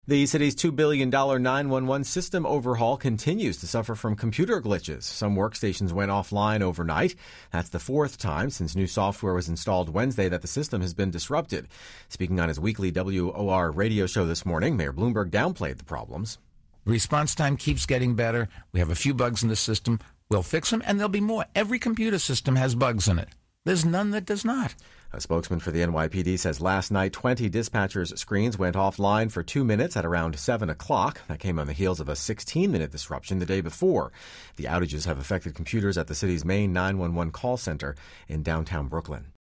The city's $2 billion 911 system overhaul continues to suffer from computer glitches. Some workstations went offline overnight. That's the fourth time since new software was installed Wednesday that the system has been disrupted. Speaking on his weekly WOR radio show this morning, Mayor Bloomberg downplayed the problems. Response time keeps getting better. We have a few bugs in the system. We'll fix them, and there'll be more. Every computer system has bugs in it. There's none that does not. A spokesman for the NYPD says last night 20 dispatchers' screens went offline for 2 minutes at around 7 o'clock. That came on the heels of a 16-minute disruption the day before. The outages have affected computers at the city's main 911 call center in downtown Brooklyn.